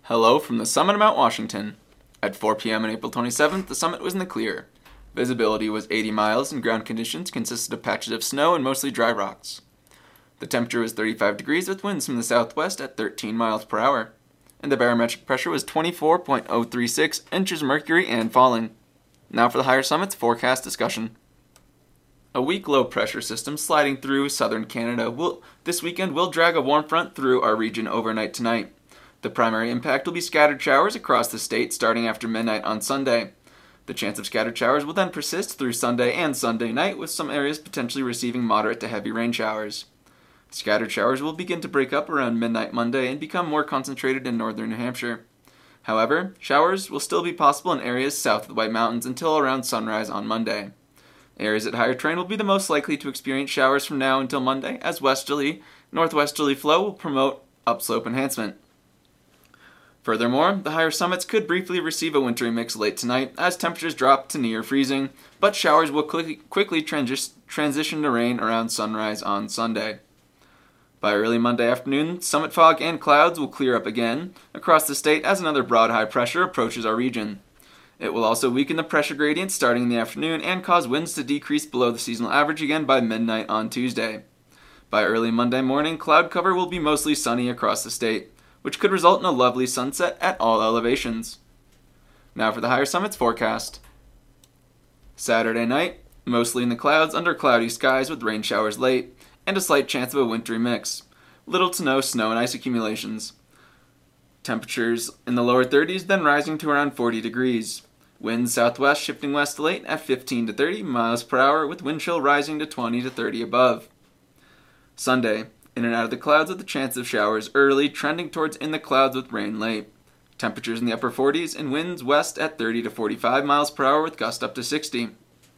Hello from the summit of Mount Washington. At 4 p.m. on April 27th, the summit was in the clear. Visibility was 80 miles and ground conditions consisted of patches of snow and mostly dry rocks. The temperature was 35 degrees with winds from the southwest at 13 miles per hour. And the barometric pressure was 24.036 inches of mercury and falling. Now for the higher summits forecast discussion. A weak low pressure system sliding through southern Canada this weekend will drag a warm front through our region overnight tonight. The primary impact will be scattered showers across the state starting after midnight on Sunday. The chance of scattered showers will then persist through Sunday and Sunday night, with some areas potentially receiving moderate to heavy rain showers. Scattered showers will begin to break up around midnight Monday and become more concentrated in northern New Hampshire. However, showers will still be possible in areas south of the White Mountains until around sunrise on Monday. Areas at higher terrain will be the most likely to experience showers from now until Monday, as northwesterly flow will promote upslope enhancement. Furthermore, the higher summits could briefly receive a wintry mix late tonight as temperatures drop to near freezing, but showers will quickly transition to rain around sunrise on Sunday. By early Monday afternoon, summit fog and clouds will clear up again across the state as another broad high pressure approaches our region. It will also weaken the pressure gradient starting in the afternoon and cause winds to decrease below the seasonal average again by midnight on Tuesday. By early Monday morning, cloud cover will be mostly sunny across the state, which could result in a lovely sunset at all elevations. Now for the higher summits forecast. Saturday night, mostly in the clouds under cloudy skies with rain showers late, and a slight chance of a wintry mix. Little to no snow and ice accumulations. Temperatures in the lower 30s, then rising to around 40 degrees. Winds southwest shifting west to late at 15 to 30 miles per hour, with wind chill rising to 20 to 30 above. Sunday, in and out of the clouds with a chance of showers early, trending towards in the clouds with rain late. Temperatures in the upper 40s and winds west at 30 to 45 miles per hour with gusts up to 60.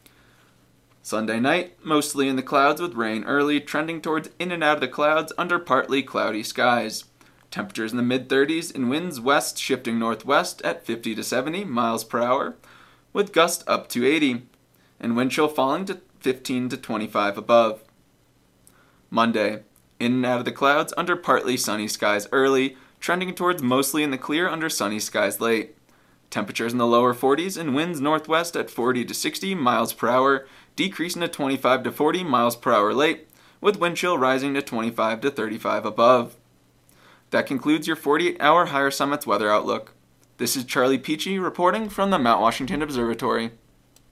Sunday night, mostly in the clouds with rain early, trending towards in and out of the clouds under partly cloudy skies. Temperatures in the mid-30s and winds west shifting northwest at 50 to 70 miles per hour with gusts up to 80, and wind chill falling to 15 to 25 above. Monday, in and out of the clouds under partly sunny skies early, trending towards mostly in the clear under sunny skies late. Temperatures in the lower 40s and winds northwest at 40 to 60 miles per hour, decreasing to 25 to 40 miles per hour late, with wind chill rising to 25 to 35 above. That concludes your 48-hour Higher Summits weather outlook. This is Charlie Peachy reporting from the Mount Washington Observatory.